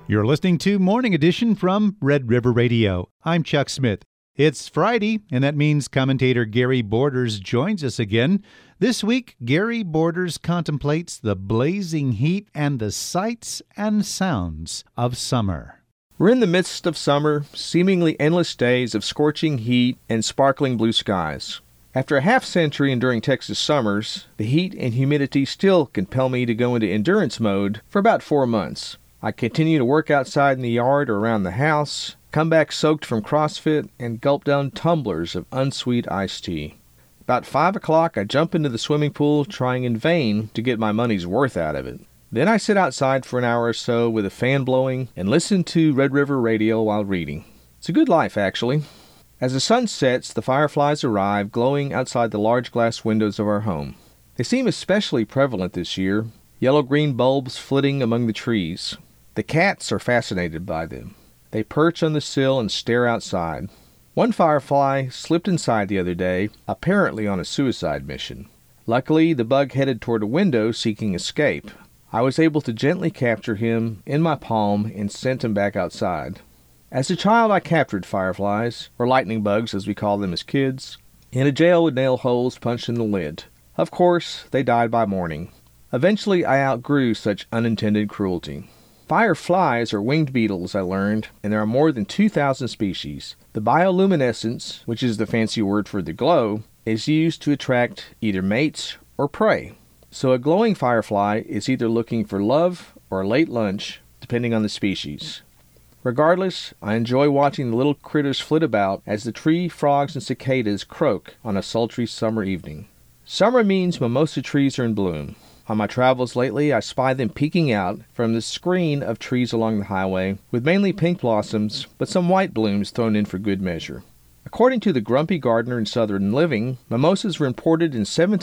You're listening to Morning Edition from Red River Radio. I'm Chuck Smith. It's Friday, and that means commentator Gary Borders joins us again. This week, Gary Borders contemplates the blazing heat and the sights and sounds of summer. We're in the midst of summer, seemingly endless days of scorching heat and sparkling blue skies. After a half-century enduring Texas summers, the heat and humidity still compel me to go into endurance mode for about 4 months. I continue to work outside in the yard or around the house, come back soaked from CrossFit, and gulp down tumblers of unsweet iced tea. About 5 o'clock, I jump into the swimming pool, trying in vain to get my money's worth out of it. Then I sit outside for an hour or so with a fan blowing and listen to Red River Radio while reading. It's a good life, actually. As the sun sets, the fireflies arrive, glowing outside the large glass windows of our home. They seem especially prevalent this year, yellow-green bulbs flitting among the trees. The cats are fascinated by them. They perch on the sill and stare outside. One firefly slipped inside the other day, apparently on a suicide mission. Luckily, the bug headed toward a window seeking escape. I was able to gently capture him in my palm and sent him back outside. As a child, I captured fireflies, or lightning bugs as we call them as kids, in a jail with nail holes punched in the lid. Of course, they died by morning. Eventually, I outgrew such unintended cruelty. Fireflies are winged beetles, I learned, and there are more than 2,000 species. The bioluminescence, which is the fancy word for the glow, is used to attract either mates or prey. So a glowing firefly is either looking for love or late lunch, depending on the species. Regardless, I enjoy watching the little critters flit about as the tree frogs and cicadas croak on a sultry summer evening. Summer means mimosa trees are in bloom. On my travels lately, I spy them peeking out from the screen of trees along the highway, with mainly pink blossoms, but some white blooms thrown in for good measure. According to the Grumpy Gardener in Southern Living, mimosas were imported in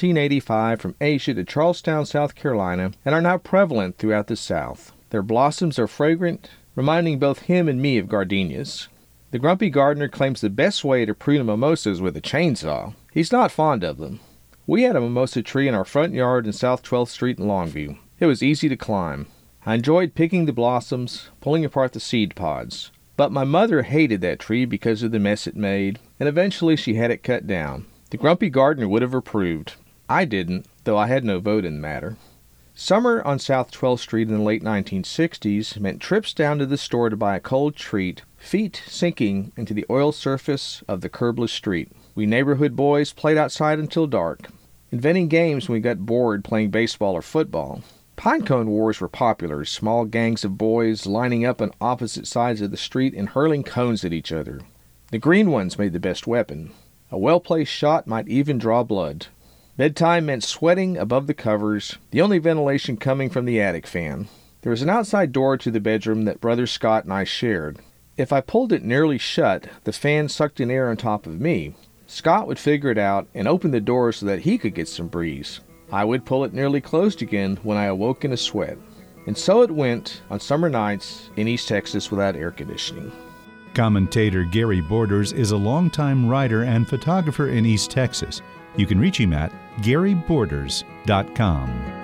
1785 from Asia to Charlestown, South Carolina, and are now prevalent throughout the South. Their blossoms are fragrant, reminding both him and me of gardenias. The Grumpy Gardener claims the best way to prune a mimosa is with a chainsaw. He's not fond of them. We had a mimosa tree in our front yard in South 12th Street in Longview. It was easy to climb. I enjoyed picking the blossoms, pulling apart the seed pods. But my mother hated that tree because of the mess it made, and eventually she had it cut down. The Grumpy Gardener would have approved. I didn't, though I had no vote in the matter. Summer on South 12th Street in the late 1960s meant trips down to the store to buy a cold treat, feet sinking into the oiled surface of the curbless street. We neighborhood boys played outside until dark, inventing games when we got bored playing baseball or football. Pinecone wars were popular, small gangs of boys lining up on opposite sides of the street and hurling cones at each other. The green ones made the best weapon. A well-placed shot might even draw blood. Bedtime meant sweating above the covers, the only ventilation coming from the attic fan. There was an outside door to the bedroom that Brother Scott and I shared. If I pulled it nearly shut, the fan sucked in air on top of me. Scott would figure it out and open the door so that he could get some breeze. I would pull it nearly closed again when I awoke in a sweat. And so it went on summer nights in East Texas without air conditioning. Commentator Gary Borders is a longtime writer and photographer in East Texas. You can reach him at GaryBorders.com.